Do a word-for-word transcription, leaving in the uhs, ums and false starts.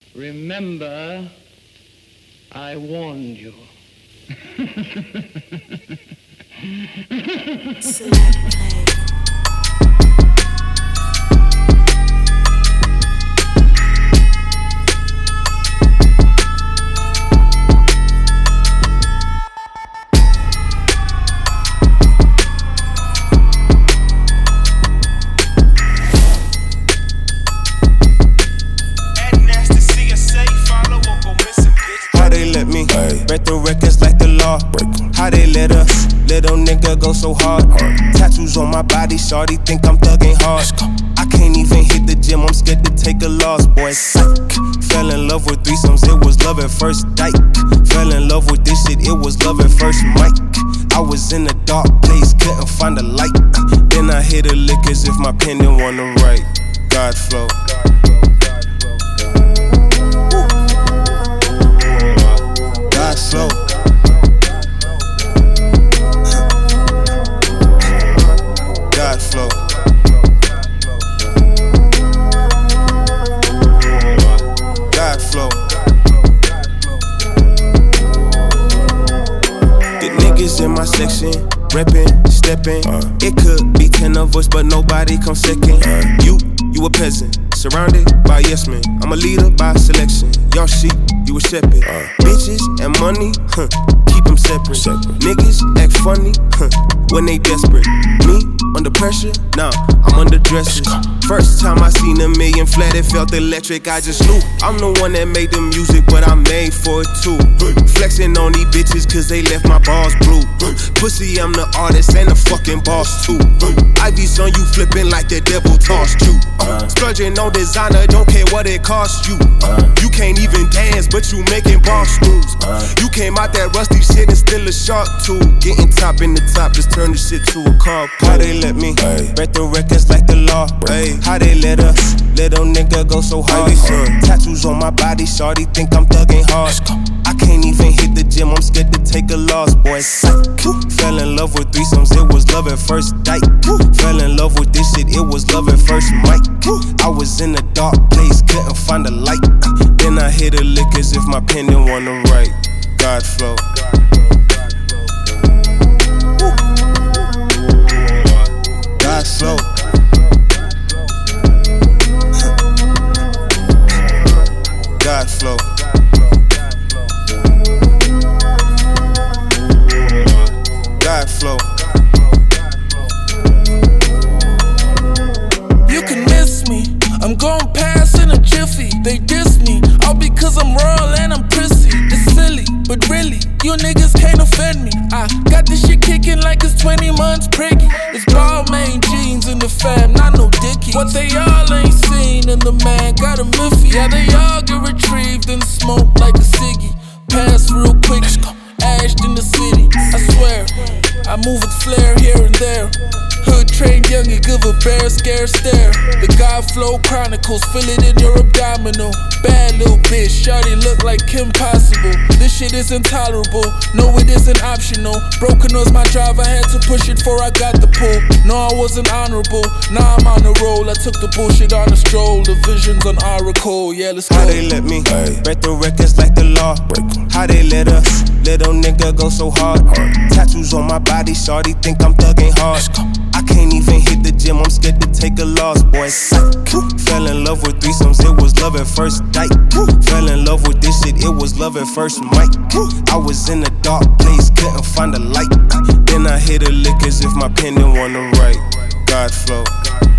Remember, I warned you. Select play. Break the records like the law. How they let a little nigga go so hard? Tattoos on my body, shawty think I'm thugging hard. I can't even hit the gym, I'm scared to take a loss, boy. Psych. Fell in love with threesomes, it was love at first sight. Fell in love with this shit, it was love at first mic. I was in a dark place, couldn't find a light. Then I hit a lick as if my pen didn't wanna write. God flow. God flow. God flow. God flow. The niggas in my section, reppin', steppin'. Uh. It could be ten of us, but nobody come second. Uh. You, you a peasant, surrounded by yes men. I'm a leader by selection. Y'all sheep, you a shepherd. Uh. Bitches and money, huh, keep them separate. separate. Niggas act funny, huh, when they desperate. Me, under pressure, nah, I'm under dresses. First time I seen a million flat, it felt electric. I just knew I'm the one that made the music, but I'm made for it too. Flexing on these bitches cause they left my balls blue. Pussy, I'm the artist and the fucking boss too. Ivy's on you flipping like the devil tossed you. Uh, splurging on designer, don't care what it costs you. Uh, you can't even dance, but you making boss moves. Uh, you came out that rusty shit and still a shark too. Getting top in the top, just turn the shit to a car. How they let me ay. Break the records like the law? Ay. How they let a little nigga go so hard? Uh, tattoos on my body, shawty think I'm thugging hard. I can't even hit the gym, I'm scared to take a loss, boy. Psych. Fell in love with threesomes, it was love at first sight. Fell in love with this shit, it was love at first mic. I was in a dark place, couldn't find a light. Then I hit a lick as if my pen didn't wanna write. God flow. God flow. God flow. God flow. You can miss me, I'm gon' pass in a jiffy. They diss me, all because I'm royal and I'm prissy. It's silly, but really, you niggas can't offend me. I got this shit kicking like it's twenty months preggy. It's ball main jeans in the fam, not no dickies. What they all ain't seen in the man got a miffy. Yeah, they all get retrieved and smoked like a ciggy. Pass real quick, ashed in the city. I swear, I move with flair here and there. Hood trained youngin', give a bear scare stare. The God Flow Chronicles, feel it in your abdominal. Bad little bitch, shawty look like Kim Possible. This shit is intolerable, no it isn't optional. Broken was my drive, I had to push it before I got the pull. No, I wasn't honorable, now I'm on the roll. I took the bullshit on a stroll, the visions on Oracle, yeah let's go. How they let me ay. Break the records like the law? How they let a little nigga go so hard? Tattoos on my body, shawty think I'm thugging hard. I can't even hit the gym, I'm scared to take a loss, boy. Psych. Fell in love with threesomes, it was love at first sight. Fell in love with this shit, it was love at first mic. I was in a dark place, couldn't find a light. Then I hit a lick as if my pen didn't wanna write. God flow.